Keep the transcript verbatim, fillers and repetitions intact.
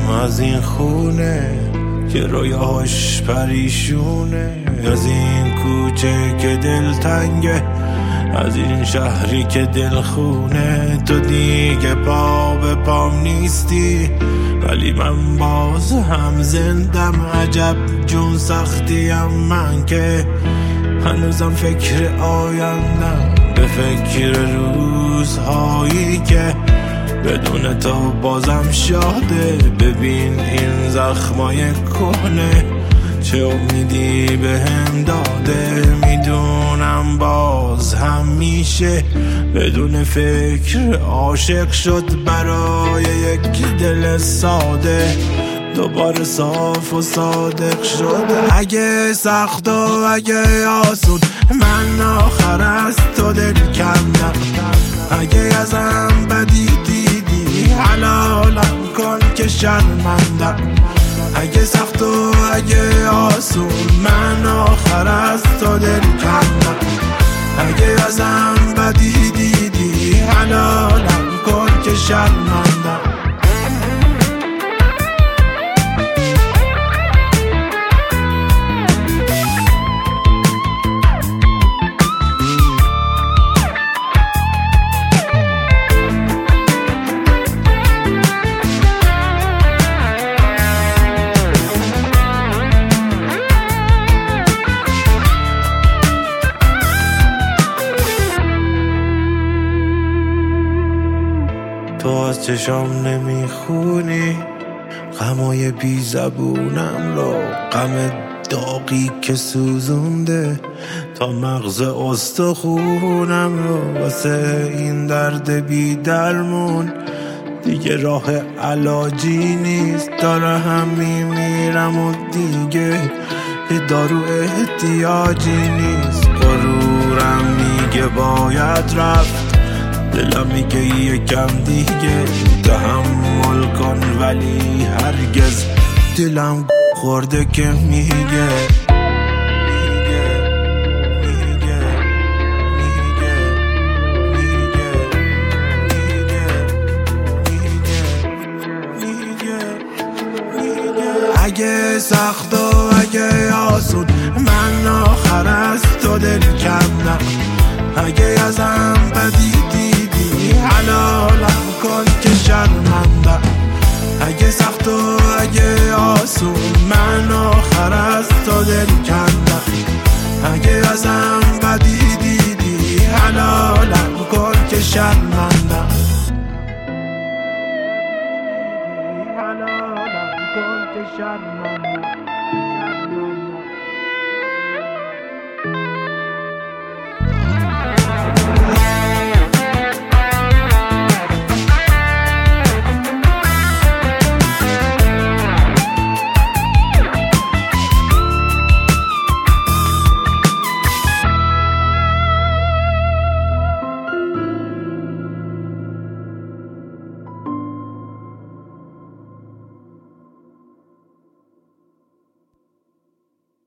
از این خونه که رویاش پریشونه، از این کوچه که دلتنگه، از این شهری که دل خونه. تو دیگه پا به پام نیستی ولی من باز هم زندم. عجب جون سختیم من که هنوزم فکر آیندم، به فکر روزهایی که بدون تو بازم شاده. ببین این زخمای کهنه چه امیدی به هم داده. میدونم باز هم میشه بدون فکر عاشق شد برای یک دل ساده، دوباره صاف و صادق شد. اگه سخت و اگه آسون من آخر از تو دل کندم، اگه ازم بدی دیدی حلالم کن که شرمندم. اگه سخت و اگه آسون من آخر از تو دل کندم، اگه ازم بدی دیدی حلالم کن که شرمندم. تو از چشام نمیخونی غمای بی زبونم رو، غم داغی که سوزونده تا مغز استخونم رو. واسه این درد بی درمون دیگه راه علاجی نیست، داره هم میمیرم و دیگه به دارو احتیاجی نیست. غرورم میگه باید رفت، دلم میگه یکم دیگه تحمل کن، ولی هرگز دلم خورده که میگه اگه سخت و اگه آسون من آخر از تو دل